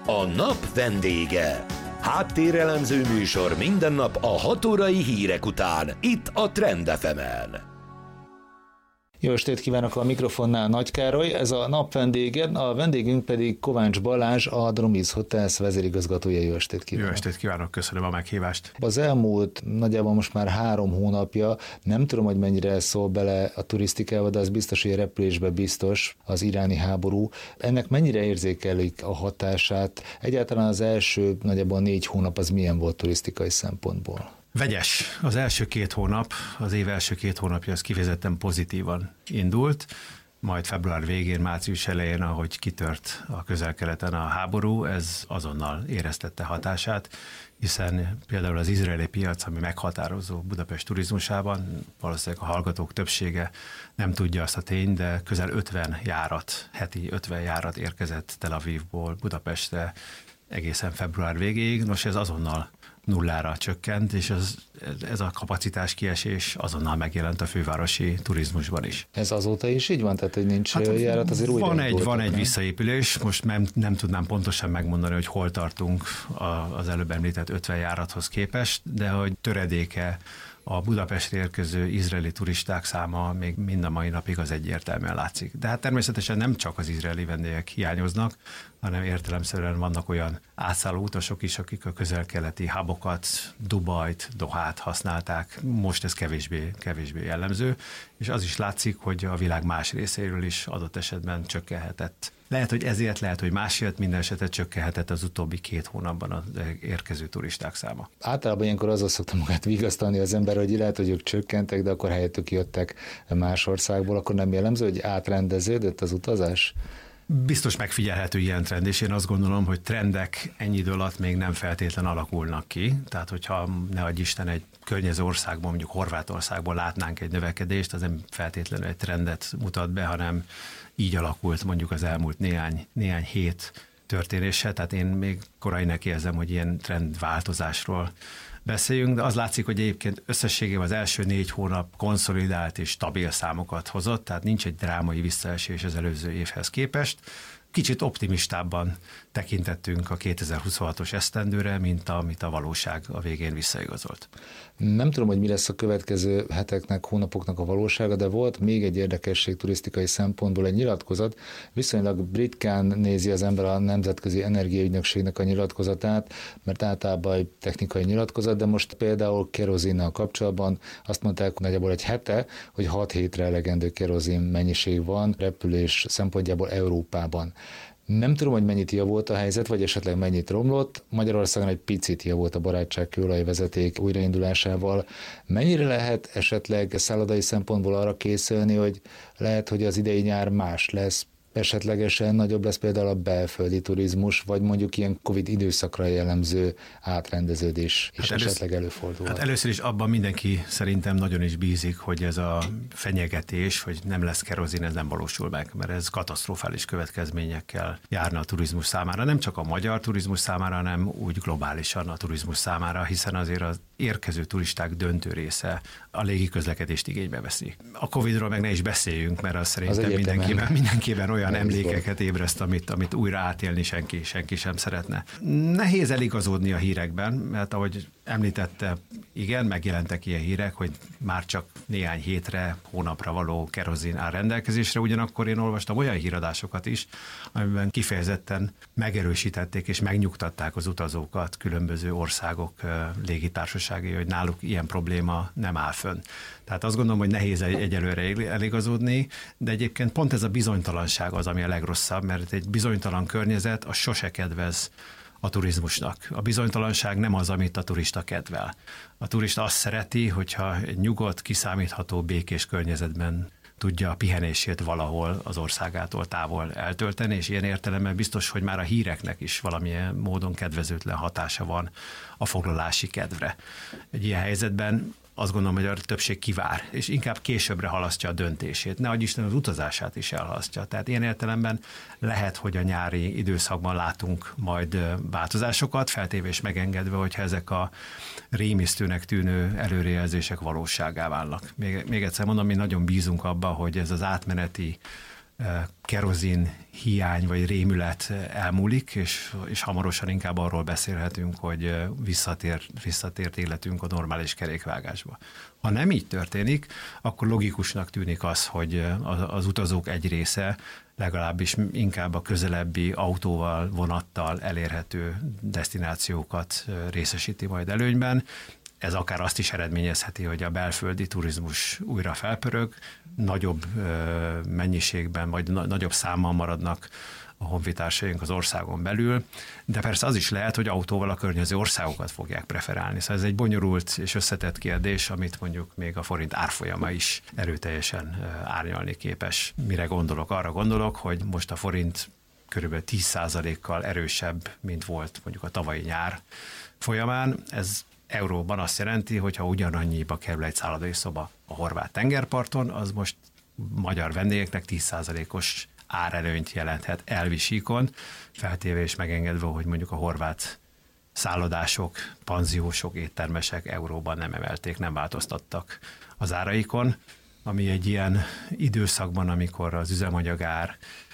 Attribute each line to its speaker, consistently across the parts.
Speaker 1: A nap vendége. Háttérelemző műsor minden nap a 6 órai hírek után, itt a Trend FM-en.
Speaker 2: Jó estét kívánok, a mikrofonnál Nagy Károly, ez a nap vendége, a vendégünk pedig Kovács Balázs, a Dromiz Hotels vezérigazgatója. Jó estét kívánok!
Speaker 3: Jó estét kívánok, köszönöm a meghívást!
Speaker 2: Az elmúlt nagyjából most már 3 hónapja, nem tudom, hogy mennyire szól bele a turisztikába, de az biztos, hogy a repülésbe biztos az iráni háború. Ennek mennyire érzékelik a hatását? Egyáltalán az első nagyjából 4 hónap az milyen volt turisztikai szempontból?
Speaker 3: Vegyes. Az első 2 hónap, az év első 2 hónapja az kifejezetten pozitívan indult, majd február végén, március elején, ahogy kitört a Közel-Keleten a háború, ez azonnal éreztette hatását, hiszen például az izraeli piac, ami meghatározó Budapest turizmusában, valószínűleg a hallgatók többsége nem tudja azt a tényt, de közel 50 járat, heti 50 járat érkezett Tel Avivból Budapestre egészen február végéig. Nos, ez azonnal nullára csökkent, és ez a kapacitás kiesés azonnal megjelent a fővárosi turizmusban is.
Speaker 2: Ez azóta is így van? Tehát, hogy nincs járat, azért újra
Speaker 3: van egy visszaépülés, most nem tudnám pontosan megmondani, hogy hol tartunk az előbb említett 50 járathoz képest, de hogy töredéke a Budapestre érkező izraeli turisták száma még mind a mai napig az egyértelműen látszik. De hát természetesen nem csak az izraeli vendégek hiányoznak, hanem értelemszerűen vannak olyan átszálló utasok is, akik a közel-keleti hubokat, Dubajt, Dohát használták. Most ez kevésbé jellemző, és az is látszik, hogy a világ más részéről is adott esetben csökkenhetett. Lehet, hogy ezért, lehet, hogy másért, minden esetre csökkenhetett az utóbbi 2 hónapban az érkező turisták száma.
Speaker 2: Általában ilyenkor azzal szoktam magát vigasztalni az ember, hogy lehet, hogy ők csökkentek, de akkor helyettük jöttek más országból, akkor nem jellemző, hogy átrendeződött az utazás?
Speaker 3: Biztos megfigyelhető ilyen trend, és én azt gondolom, hogy trendek ennyi idő alatt még nem feltétlen alakulnak ki. Tehát, hogyha ne adj Isten egy környező országból, mondjuk Horvátországból látnánk egy növekedést, az nem feltétlenül egy trendet mutat be, hanem így alakult mondjuk az elmúlt néhány hét történése. Tehát én még korainak érzem, hogy ilyen trendváltozásról beszéljünk, de az látszik, hogy egyébként összességében az első 4 hónap konszolidált és stabil számokat hozott, tehát nincs egy drámai visszaesés az előző évhez képest. Kicsit optimistábban tekintettünk a 2026-os esztendőre, mint amit a valóság a végén visszaigazolt.
Speaker 2: Nem tudom, hogy mi lesz a következő heteknek, hónapoknak a valósága, de volt még egy érdekesség turisztikai szempontból, egy nyilatkozat. Viszonylag ritkán nézi az ember a Nemzetközi Energiaügynökségnek a nyilatkozatát, mert általában egy technikai nyilatkozat, de most például kerozinnal kapcsolatban azt mondták nagyjából egy hete, hogy 6 hétre elegendő kerozin mennyiség van repülés szempontjából Európában. Nem tudom, hogy mennyit javult a helyzet, vagy esetleg mennyit romlott. Magyarországon egy picit javult a barátságkőolajvezeték újraindulásával. Mennyire lehet esetleg szállodai szempontból arra készülni, hogy lehet, hogy az idei nyár más lesz, esetlegesen nagyobb lesz például a belföldi turizmus, vagy mondjuk ilyen Covid időszakra jellemző átrendeződés is esetleg előfordul.
Speaker 3: Hát először is abban mindenki szerintem nagyon is bízik, hogy ez a fenyegetés, hogy nem lesz kerozin, ez nem valósul meg, mert ez katasztrofális következményekkel járna a turizmus számára, nem csak a magyar turizmus számára, hanem úgy globálisan a turizmus számára, hiszen azért az érkező turisták döntő része a légiközlekedést igénybe veszi. A Covidról meg ne is beszéljünk, mert az szerintem mindenkiben olyan emlékeket ébreszt, amit újra átélni senki sem szeretne. Nehéz eligazodni a hírekben, mert ahogy említette, igen, megjelentek ilyen hírek, hogy már csak néhány hétre, hónapra való kerozin áll rendelkezésre, ugyanakkor én olvastam olyan híradásokat is, amiben kifejezetten megerősítették és megnyugtatták az utazókat különböző országok légitársaságai, hogy náluk ilyen probléma nem áll fönn. Tehát azt gondolom, hogy nehéz egyelőre eligazodni, de egyébként pont ez a bizonytalanság az, ami a legrosszabb, mert egy bizonytalan környezet az sose kedvez a turizmusnak. A bizonytalanság nem az, amit a turista kedvel. A turista azt szereti, hogyha egy nyugodt, kiszámítható, békés környezetben tudja a pihenését valahol az országától távol eltölteni, és ilyen értelemben biztos, hogy már a híreknek is valamilyen módon kedvezőtlen hatása van a foglalási kedvre. Egy ilyen helyzetben azt gondolom, hogy a többség kivár, és inkább későbbre halasztja a döntését. Ne adj Isten, az utazását is elhalasztja. Tehát ilyen értelemben lehet, hogy a nyári időszakban látunk majd változásokat, feltéve és megengedve, hogyha ezek a rémisztőnek tűnő előrejelzések valóságá válnak. Még egyszer mondom, mi nagyon bízunk abba, hogy ez az átmeneti kerozin hiány vagy rémület elmúlik, és hamarosan inkább arról beszélhetünk, hogy visszatért életünk a normális kerékvágásba. Ha nem így történik, akkor logikusnak tűnik az, hogy az utazók egy része legalábbis inkább a közelebbi autóval, vonattal elérhető desztinációkat részesíti majd előnyben. Ez akár azt is eredményezheti, hogy a belföldi turizmus újra felpörög, nagyobb mennyiségben vagy nagyobb számmal maradnak a honfitársaink az országon belül, de persze az is lehet, hogy autóval a környező országokat fogják preferálni. Szóval ez egy bonyolult és összetett kérdés, amit mondjuk még a forint árfolyama is erőteljesen árnyalni képes. Mire gondolok? Arra gondolok, hogy most a forint körülbelül 10%-kal erősebb, mint volt mondjuk a tavalyi nyár folyamán. Ez euróban azt jelenti, hogy ha ugyanannyiba kerül egy szállodai szoba a horvát tengerparton, az most magyar vendégeknek 10%-os árelőnyt jelenthet elvi síkon, feltéve és megengedve, hogy mondjuk a horvát szállodások, panziósok, éttermesek euróban nem emelték, nem változtattak az áraikon, ami egy ilyen időszakban, amikor az üzemanyagár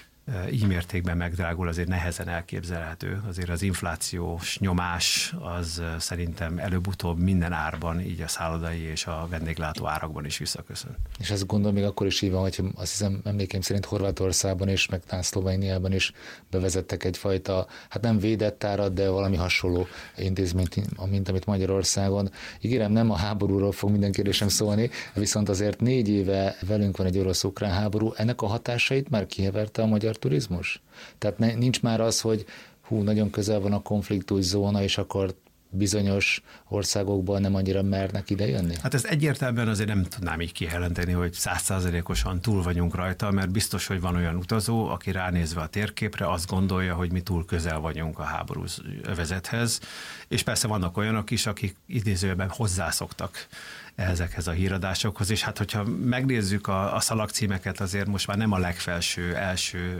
Speaker 3: így mértékben megdrágul, azért nehezen elképzelhető. Azért az inflációs nyomás az szerintem előbb-utóbb minden árban, így a szállodai és a vendéglátó árakban is visszaköszön. És
Speaker 2: ezt gondolom még akkor is így van, hogy azt hiszem emlékeim szerint Horvátországban és meg Szlovéniában is bevezettek egyfajta, hát nem védett árat, de valami hasonló intézményt, mint amit Magyarországon. Ígérem, nem a háborúról fog minden kérdésem szólni, viszont azért 4 éve velünk van egy orosz-ukrán háború, ennek a hatásait már kiheverte a magyar turizmus? Tehát nincs már az, hogy nagyon közel van a konfliktuszóna, és akkor bizonyos országokban nem annyira mernek idejönni?
Speaker 3: Hát ezt egyértelműen azért nem tudnám így kijelenteni, hogy 100%-osan túl vagyunk rajta, mert biztos, hogy van olyan utazó, aki ránézve a térképre azt gondolja, hogy mi túl közel vagyunk a háborús övezethez, és persze vannak olyanok is, akik idézőjelben hozzászoktak ezekhez a híradásokhoz, és hát hogyha megnézzük a szalagcímeket, azért most már nem a legfelső, első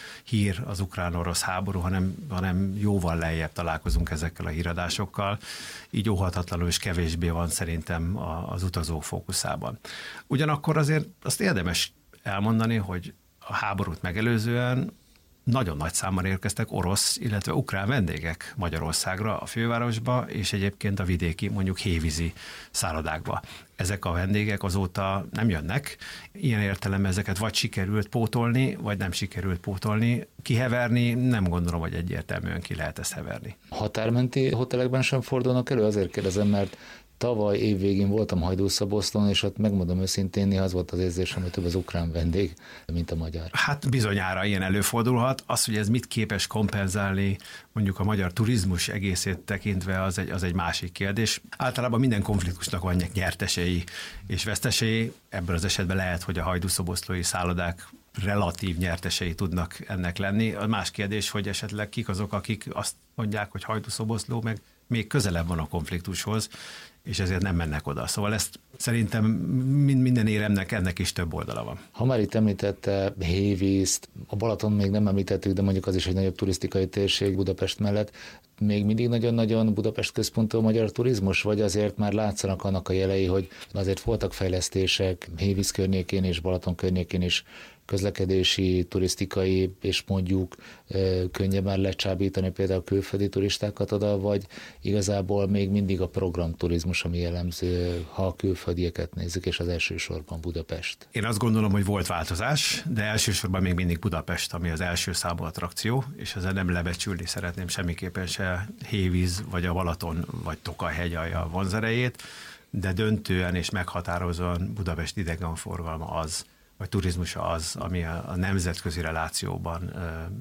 Speaker 3: hír az ukrán-orosz háború, hanem jóval lejjebb találkozunk ezekkel a híradásokkal, így óhatatlanul és kevésbé van szerintem az utazók fókuszában. Ugyanakkor azért azt érdemes elmondani, hogy a háborút megelőzően nagyon nagy számban érkeztek orosz, illetve ukrán vendégek Magyarországra, a fővárosba, és egyébként a vidéki, mondjuk hévízi szállodákba. Ezek a vendégek azóta nem jönnek. Ilyen értelemben ezeket vagy sikerült pótolni, vagy nem sikerült pótolni. Kiheverni, nem gondolom, hogy egyértelműen ki lehet ezt heverni.
Speaker 2: Határmenti hotelekben sem fordulnak elő? Azért kérdezem, mert tavaly évvégén voltam Hajdúszoboszlón, és ott megmondom őszintén, néha az volt az érzésem, hogy több az ukrán vendég, mint a magyar.
Speaker 3: Hát bizonyára ilyen előfordulhat. Az, hogy ez mit képes kompenzálni mondjuk a magyar turizmus egészét tekintve, az egy másik kérdés. Általában minden konfliktusnak van nyertesei és vesztesei. Ebben az esetben lehet, hogy a hajdúszoboszlói szállodák relatív nyertesei tudnak ennek lenni. A más kérdés, hogy esetleg kik azok, akik azt mondják, hogy Hajdúszoboszló meg még közelebb van a konfliktushoz, és ezért nem mennek oda. Szóval ezt szerintem minden éremnek ennek is több oldala van.
Speaker 2: Ha már itt említette Hévízt, a Balaton még nem említettük, de mondjuk az is egy nagyobb turisztikai térség Budapest mellett. Még mindig nagyon-nagyon Budapest központú a magyar turizmus, vagy azért már látszanak annak a jelei, hogy azért voltak fejlesztések Hévíz környékén és Balaton környékén is, közlekedési, turisztikai, és mondjuk könnyebben lecsábítani például külföldi turistákat oda, vagy igazából még mindig a programturizmus, ami jellemző, ha a külföldieket nézzük, és az elsősorban Budapest.
Speaker 3: Én azt gondolom, hogy volt változás, de elsősorban még mindig Budapest, ami az első számú attrakció, és ezzel nem lebecsülni szeretném semmiképpen se Hévíz, vagy a Balaton, vagy Tokaj hegyalja vonzerejét, de döntően és meghatározóan Budapest idegenforgalma az, vagy turizmusa az, ami a nemzetközi relációban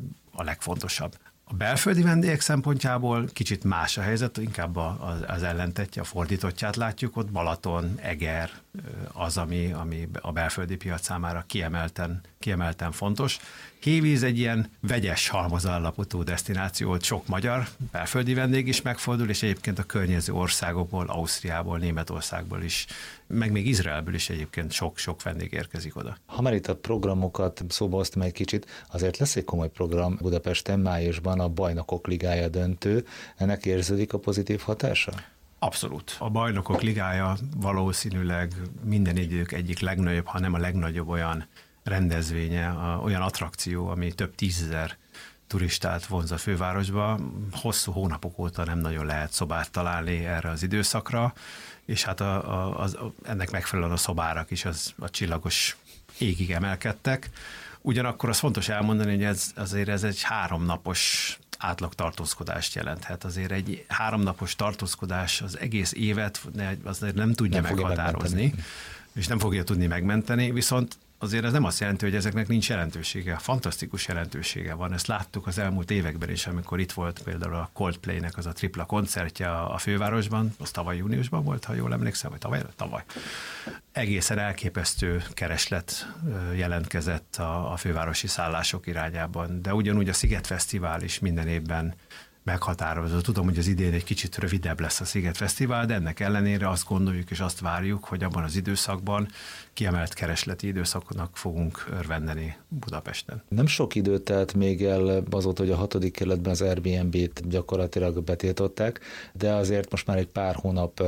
Speaker 3: a legfontosabb. A belföldi vendégek szempontjából kicsit más a helyzet, inkább az ellentetje, a fordítottját látjuk, ott Balaton, Eger az, ami a belföldi piac számára kiemelten fontos. Hévíz egy ilyen vegyes halmazállapotú desztináció, ott sok magyar belföldi vendég is megfordul, és egyébként a környező országokból, Ausztriából, Németországból is, meg még Izraelből is egyébként sok vendég érkezik oda.
Speaker 2: Ha már itt a programokat szóba hoztam egy kicsit, azért lesz egy komoly program Budapesten májusban, a Bajnokok Ligája döntő. Ennek érződik a pozitív hatása?
Speaker 3: Abszolút. A Bajnokok Ligája valószínűleg minden idők egyik legnagyobb, ha nem a legnagyobb olyan rendezvénye, olyan attrakció, ami több 10 000 turistát vonz a fővárosba. Hosszú hónapok óta nem nagyon lehet szobát találni erre az időszakra, és hát ennek megfelelően a szobárak is a csillagos égig emelkedtek. Ugyanakkor az fontos elmondani, hogy ez egy 3 napos átlag tartózkodást jelenthet. Azért egy 3 napos tartózkodás az egész évet azért nem tudja meghatározni, és nem fogja tudni megmenteni, viszont azért ez nem azt jelenti, hogy ezeknek nincs jelentősége. Fantasztikus jelentősége van. Ezt láttuk az elmúlt években is, amikor itt volt például a Coldplay-nek az a tripla koncertje a fővárosban, az tavaly júniusban volt, ha jól emlékszem, vagy tavaly. Egészen elképesztő kereslet jelentkezett a fővárosi szállások irányában, de ugyanúgy a Sziget Fesztivál is minden évben meghatározó. Tudom, hogy az idén egy kicsit rövidebb lesz a Sziget Fesztivál, de ennek ellenére azt gondoljuk és azt várjuk, hogy abban az időszakban kiemelt keresleti időszaknak fogunk örvendeni Budapesten.
Speaker 2: Nem sok időt telt még el azóta, hogy a 6. kerületben az Airbnb-t gyakorlatilag betiltották, de azért most már egy pár hónap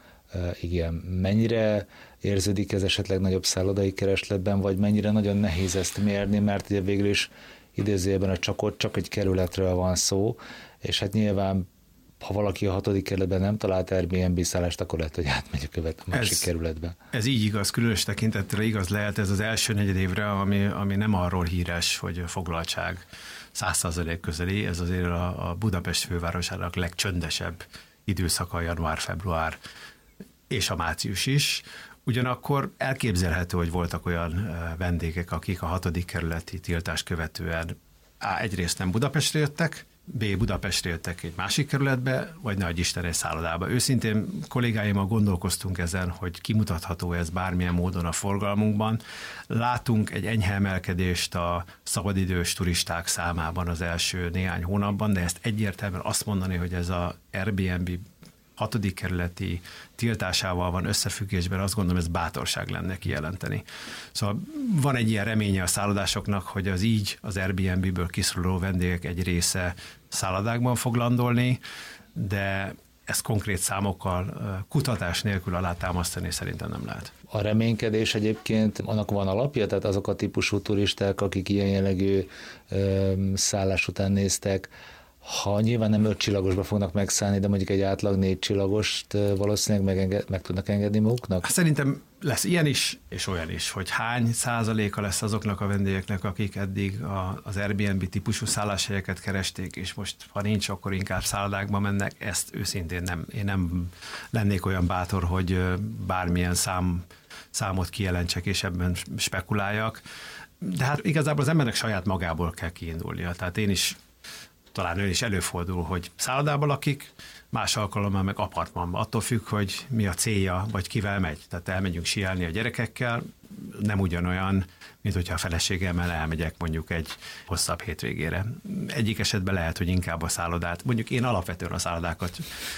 Speaker 2: igen. Mennyire érződik ez esetleg nagyobb szállodai keresletben, vagy mennyire nagyon nehéz ezt mérni, mert ugye végül is idézőjelben csak egy kerületről van szó, és hát nyilván, ha valaki a 6. kerületben nem talált Airbnb szállást, akkor lehet, hogy átmegy a másik kerületbe.
Speaker 3: Ez így igaz, különös tekintettel igaz lehet ez az első negyedévre, ami nem arról híres, hogy foglaltság 100% közeli, ez azért a Budapest fővárosának legcsöndesebb időszaka, január-február és a március is. Ugyanakkor elképzelhető, hogy voltak olyan vendégek, akik a 6. kerületi tiltást követően egyrészt nem Budapestre jöttek, Budapestre jöttek egy másik kerületbe, vagy nagy Isten egy szállodába. Őszintén kollégáimmal gondolkoztunk ezen, hogy kimutatható ez bármilyen módon a forgalmunkban. Látunk egy enyhe emelkedést a szabadidős turisták számában az első néhány hónapban, de ezt egyértelműen azt mondani, hogy ez a Airbnb 6. kerületi tiltásával van összefüggésben, azt gondolom, ez bátorság lenne kijelenteni. Szóval van egy ilyen reménye a szállodásoknak, hogy az Airbnb-ből kiszoruló vendégek egy része szállodákban fog landolni, de ezt konkrét számokkal, kutatás nélkül alátámasztani szerintem nem lehet.
Speaker 2: A reménykedés egyébként, annak van alapja, tehát azok a típusú turisták, akik ilyen jellegű szállás után néztek, ha nyilván nem 5 csillagosba fognak megszállni, de mondjuk egy átlag 4 csillagost valószínűleg meg tudnak engedni maguknak?
Speaker 3: Szerintem lesz ilyen is, és olyan is, hogy hány százaléka lesz azoknak a vendégeknek, akik eddig az Airbnb típusú szálláshelyeket keresték, és most, ha nincs, akkor inkább szállodákba mennek. Ezt őszintén én nem lennék olyan bátor, hogy bármilyen számot kijelentsek, és ebben spekuláljak. De hát igazából az embernek saját magából kell kiindulnia. Tehát talán ő is előfordul, hogy szállodában lakik, más alkalommal meg apartmanban. Attól függ, hogy mi a célja, vagy kivel megy. Tehát elmegyünk síelni a gyerekekkel, nem ugyanolyan, mint hogyha a feleségemmel elmegyek mondjuk egy hosszabb hétvégére. Egyik esetben lehet, hogy inkább a szállodát, mondjuk én alapvetően a szállodákat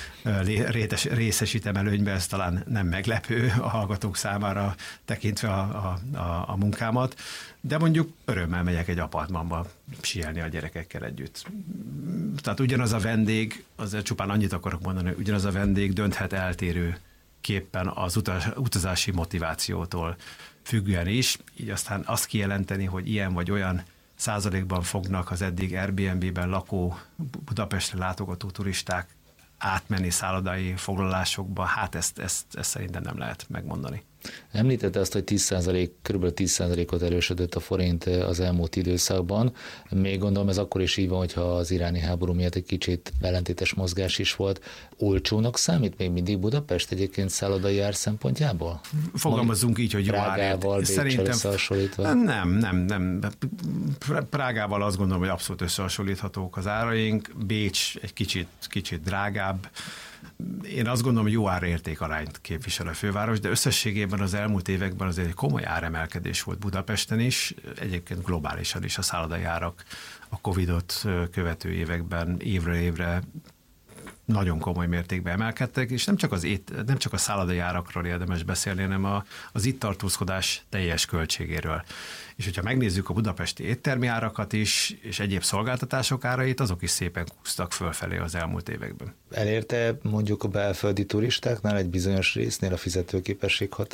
Speaker 3: részesítem előnybe, ez talán nem meglepő a hallgatók számára tekintve a munkámat, de mondjuk örömmel megyek egy apartmanba síelni a gyerekekkel együtt. Tehát ugyanaz a vendég, azért csupán annyit akarok mondani, hogy ugyanaz a vendég dönthet eltérő képpen az utazási motivációtól függően is, így aztán azt kijelenteni, hogy ilyen vagy olyan százalékban fognak az eddig Airbnb-ben lakó Budapestre látogató turisták átmenni szállodai foglalásokba, hát ezt szerintem nem lehet megmondani.
Speaker 2: Említette azt, hogy kb. 10%-ot erősödött a forint az elmúlt időszakban. Még gondolom ez akkor is így van, hogyha az iráni háború miatt egy kicsit ellentétes mozgás is volt. Olcsónak számít még mindig Budapest egyébként szállodai ár szempontjából?
Speaker 3: Fogalmazzunk így, hogy jó árért.
Speaker 2: Prágával, Béccsel összehasonlítva?
Speaker 3: Nem. Prágával azt gondolom, hogy abszolút összehasonlíthatók az áraink. Bécs egy kicsit drágább. Én azt gondolom, hogy jó árérték arányt képvisel a főváros, de összességében az elmúlt években azért egy komoly áremelkedés volt Budapesten is, egyébként globálisan is a szállodai árak a Covid-ot követő években évről évre nagyon komoly mértékben emelkedtek, és nem csak a szállodai árakról érdemes beszélni, hanem az itt tartózkodás teljes költségéről. És hogyha megnézzük a budapesti éttermi árakat is, és egyéb szolgáltatások árait, azok is szépen kúztak fölfelé az elmúlt években.
Speaker 2: Elérte mondjuk a belföldi turistáknál egy bizonyos résznél a fizetőképesség határát?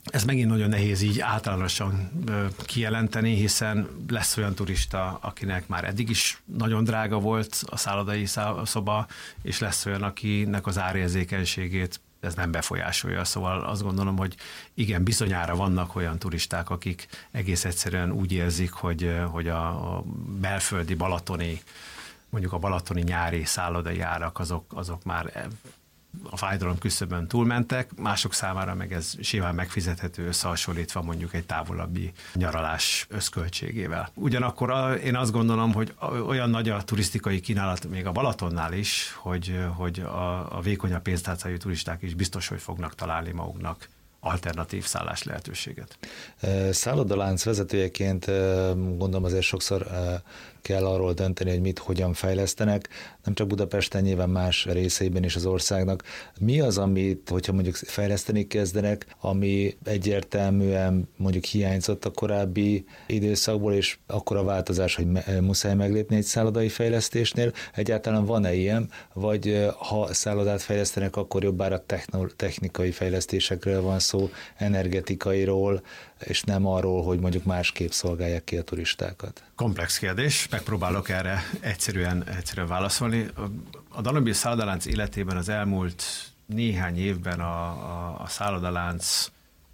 Speaker 3: Ez megint nagyon nehéz így általánosan kijelenteni, hiszen lesz olyan turista, akinek már eddig is nagyon drága volt a szállodai szoba, és lesz olyan, akinek az árérzékenységét ez nem befolyásolja. Szóval azt gondolom, hogy igen, bizonyára vannak olyan turisták, akik egész egyszerűen úgy érzik, hogy a belföldi balatoni, mondjuk a balatoni nyári szállodai árak azok már a fájdalom küszöbön túlmentek, mások számára meg ez simán megfizethető összehasonlítva mondjuk egy távolabbi nyaralás összköltségével. Ugyanakkor én azt gondolom, hogy olyan nagy a turisztikai kínálat még a Balatonnál is, hogy a vékonyabb pénztárcájú turisták is biztos, hogy fognak találni maguknak alternatív szállás lehetőséget.
Speaker 2: Szállodalánc vezetőjeként gondolom azért sokszor kell arról dönteni, hogy mit, hogyan fejlesztenek, nem csak Budapesten, nyilván más részeiben is az országnak. Mi az, amit, hogyha mondjuk fejleszteni kezdenek, ami egyértelműen mondjuk hiányzott a korábbi időszakból, és akkor a változás, hogy muszáj meglépni egy szállodai fejlesztésnél? Egyáltalán van-e ilyen, vagy ha szállodát fejlesztenek, akkor jobbára technikai fejlesztésekről van szó, energetikairól, és nem arról, hogy mondjuk másképp szolgálják ki a turistákat?
Speaker 3: Komplex kérdés, megpróbálok erre egyszerűen válaszolni. A Danubius szállodalánc életében az elmúlt néhány évben a szállodalánc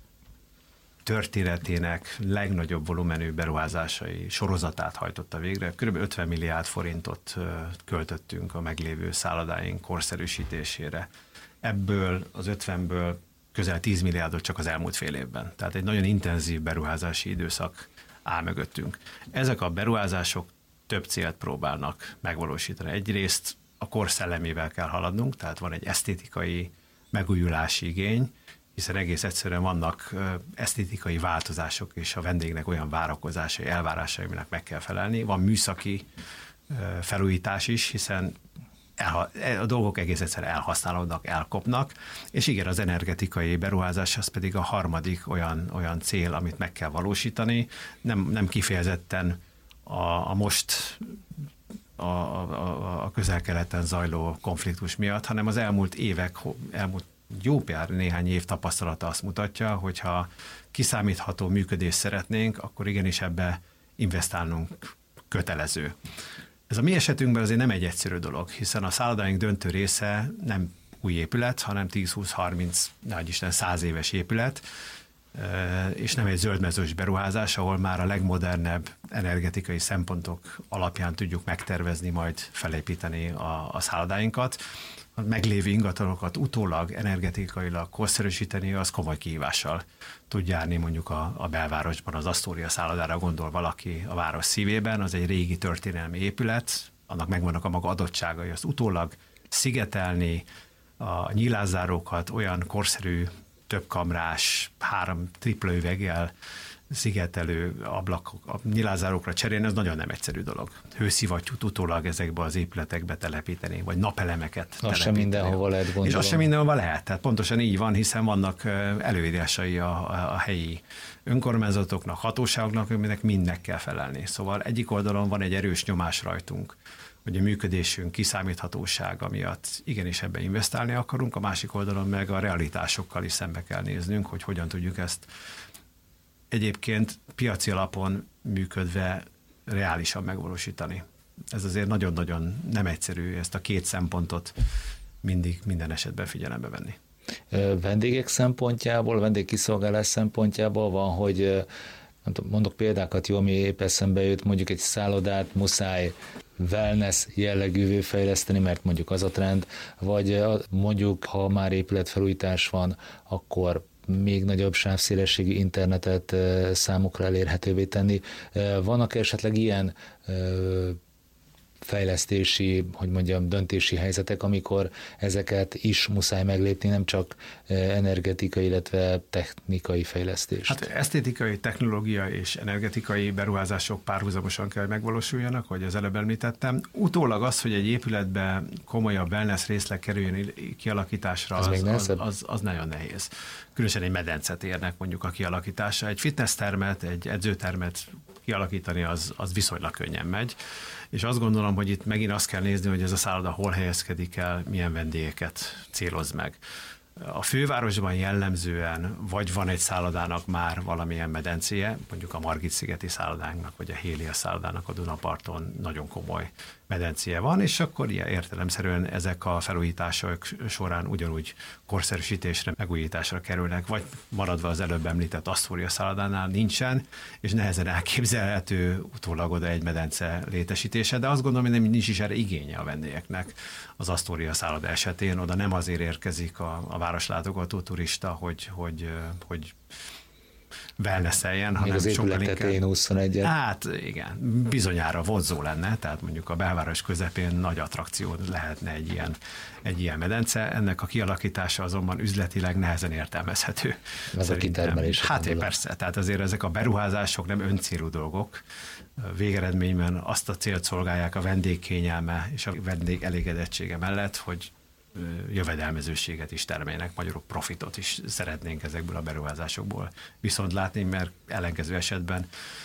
Speaker 3: történetének legnagyobb volumenű beruházásai sorozatát hajtotta végre. Körülbelül 50 milliárd forintot költöttünk a meglévő szállodáink korszerűsítésére. Ebből az 50-ből közel 10 milliárdot csak az elmúlt fél évben. Tehát egy nagyon intenzív beruházási időszak áll mögöttünk. Ezek a beruházások több célt próbálnak megvalósítani. Egyrészt a kor szellemével kell haladnunk, tehát van egy esztétikai megújulási igény, hiszen egész egyszerűen vannak esztétikai változások, és a vendégnek olyan várakozásai, elvárásai, aminek meg kell felelni. Van műszaki felújítás is, hiszen a dolgok egész egyszerűen elhasználódnak, elkopnak, és igen, az energetikai beruházás az pedig a harmadik olyan cél, amit meg kell valósítani. Nem kifejezetten a most a közel-keleten zajló konfliktus miatt, hanem az elmúlt jó pár néhány év tapasztalata azt mutatja, hogyha kiszámítható működést szeretnénk, akkor igenis ebbe investálnunk kötelező. Ez a mi esetünkben azért nem egy egyszerű dolog, hiszen a szállodáink döntő része nem új épület, hanem 10-20-30, nagyisten 100 éves épület, és nem egy zöldmezős beruházás, ahol már a legmodernebb energetikai szempontok alapján tudjuk megtervezni, majd felépíteni a szállodáinkat. A meglévő ingatlanokat utólag energetikailag korszerűsíteni, az komoly kihívással tud járni mondjuk a belvárosban, az Astoria szállodára gondol valaki a város szívében, az egy régi történelmi épület, annak megvannak a maga adottságai, azt utólag szigetelni, a nyilászárókat olyan korszerű, többkamrás, 3 tripla üveggel szigetelő ablakok, a nyilázárókra cserélni, ez nagyon nem egyszerű dolog. Hőszivattyút utólag ezekbe az épületekbe telepíteni, vagy napelemeket telepíteni.
Speaker 2: Az sem mindenhova lehet, gondolom.
Speaker 3: És az sem mindenhova lehet. Tehát pontosan így van, hiszen vannak előírásai a helyi önkormányzatoknak, hatóságoknak, aminek mindnek kell felelni. Szóval egyik oldalon van egy erős nyomás rajtunk, hogy a működésünk kiszámíthatósága miatt igenis ebbe investálni akarunk, a másik oldalon meg a realitásokkal is szembe kell néznünk, hogy hogyan tudjuk ezt egyébként piaci alapon működve reálisan megvalósítani. Ez azért nagyon-nagyon nem egyszerű ezt a két szempontot minden esetben figyelembe venni.
Speaker 2: Vendégek szempontjából, vendégkiszolgálás szempontjából van, hogy mondok példákat, jó, ami épp eszembe jut, mondjuk egy szállodát muszáj wellness jellegűvé fejleszteni, mert mondjuk az a trend, vagy mondjuk, ha már épületfelújítás van, akkor még nagyobb sávszélességű internetet számukra elérhetővé tenni. Vannak esetleg ilyen fejlesztési, hogy mondjam, döntési helyzetek, amikor ezeket is muszáj meglépni, nem csak energetikai, illetve technikai fejlesztés.
Speaker 3: Hát esztétikai, technológia és energetikai beruházások párhuzamosan kell, hogy megvalósuljanak, hogy az előbb említettem. Utólag az, hogy egy épületbe komolyabb wellness részleg kerüljön kialakításra, az nagyon nehéz. Különösen egy medencetérnek mondjuk a kialakítása. Egy fitnesstermet, egy edzőtermet kialakítani az viszonylag könnyen megy. És azt gondolom, hogy itt megint azt kell nézni, hogy ez a szálloda hol helyezkedik el, milyen vendégeket céloz meg. A fővárosban jellemzően vagy van egy szállodának már valamilyen medencéje, mondjuk a Margit-szigeti szállodánknak, vagy a Hélia szállodának a Dunaparton nagyon komoly medencéje van, és akkor ilyen értelemszerűen ezek a felújítások során ugyanúgy korszerűsítésre, megújításra kerülnek, vagy maradva az előbb említett Astoria szállodánál nincsen, és nehezen elképzelhető utólag oda egy medence létesítése, de azt gondolom, hogy nincs is erre igénye a vendégeknek. Az Astoria szálloda esetén oda nem azért érkezik a városlátogató turista, hogy wellnesseljen, hanem
Speaker 2: az
Speaker 3: sokkal inkább...
Speaker 2: 21-et.
Speaker 3: Hát igen, bizonyára vonzó lenne, tehát mondjuk a belváros közepén nagy attrakció lehetne egy ilyen medence, ennek a kialakítása azonban üzletileg nehezen értelmezhető.
Speaker 2: Ez a kitermelés.
Speaker 3: Hát persze, tehát azért ezek a beruházások nem öncélú dolgok, végeredményben azt a célt szolgálják a vendég kényelme és a vendég elégedettsége mellett, hogy jövedelmezőséget is termeljenek, magyarul profitot is szeretnénk ezekből a beruházásokból viszont látni, mert ellenkező esetben,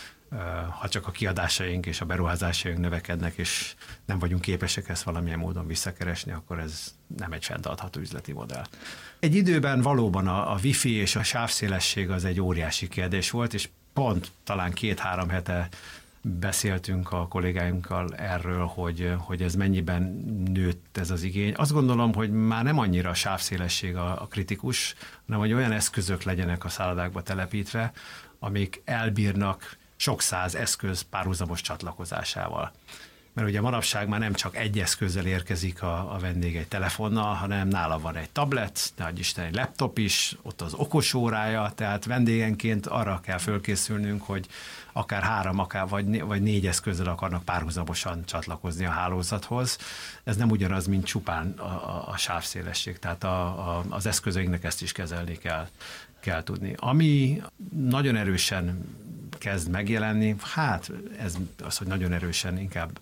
Speaker 3: ha csak a kiadásaink és a beruházásaink növekednek, és nem vagyunk képesek ezt valamilyen módon visszakeresni, akkor ez nem egy fenntartható üzleti modell. Egy időben valóban a wifi és a sávszélesség az egy óriási kérdés volt, és pont talán 2-3 hete beszéltünk a kollégáinkkal erről, hogy ez mennyiben nőtt ez az igény. Azt gondolom, hogy már nem annyira a sávszélesség a kritikus, hanem hogy olyan eszközök legyenek a szállodákba telepítve, amik elbírnak sok száz eszköz párhuzamos csatlakozásával. Mert ugye manapság már nem csak egy eszközzel érkezik a vendég egy telefonnal, hanem nála van egy tablet, nehogy Isten egy laptop is, ott az okosórája, tehát vendégenként arra kell fölkészülnünk, hogy akár 3, vagy 4 eszközzel akarnak párhuzamosan csatlakozni a hálózathoz. Ez nem ugyanaz, mint csupán a sávszélesség, tehát az eszközeinknek ezt is kezelni kell tudni. Ami nagyon erősen kezd megjelenni, hát ez az, hogy nagyon erősen inkább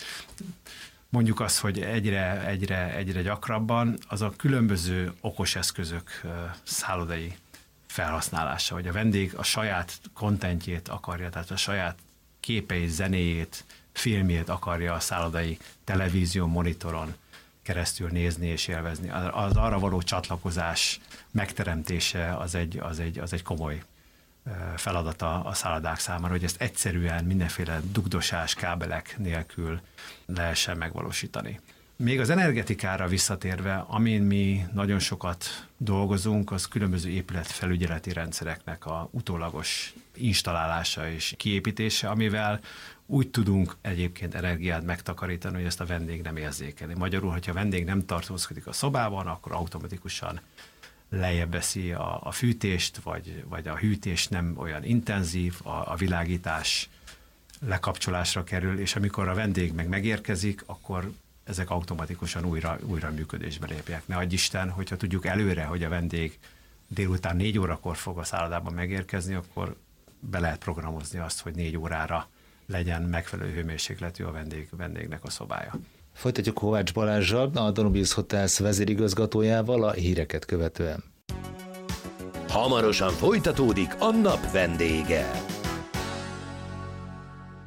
Speaker 3: mondjuk azt, hogy egyre gyakrabban, az a különböző okos eszközök szállodai felhasználása, hogy a vendég a saját kontentjét akarja, tehát a saját képeit, zenéjét, filmjét akarja a szállodai televízió monitoron keresztül nézni és élvezni. Az arra való csatlakozás megteremtése az egy komoly feladata a szállodák számára, hogy ezt egyszerűen mindenféle dugdosás, kábelek nélkül lehessen megvalósítani. Még az energetikára visszatérve, amin mi nagyon sokat dolgozunk, az különböző épületfelügyeleti rendszereknek a utólagos installálása és kiépítése, amivel úgy tudunk egyébként energiát megtakarítani, hogy ezt a vendég nem érzékeli. Magyarul, hogyha a vendég nem tartózkodik a szobában, akkor automatikusan lejjebb veszi a fűtést, vagy a hűtés nem olyan intenzív, a világítás lekapcsolásra kerül, és amikor a vendég megérkezik, akkor ezek automatikusan újra működésbe lépják. Ne adj Isten, hogyha tudjuk előre, hogy a vendég délután 4 órakor fog a szállodában megérkezni, akkor be lehet programozni azt, hogy 4 órára legyen megfelelő hőmérsékletű a vendégnek a szobája.
Speaker 2: Folytatjuk Kovács Balázssal, a Danubius Hotels vezérigazgatójával a híreket követően.
Speaker 1: Hamarosan folytatódik a nap vendége.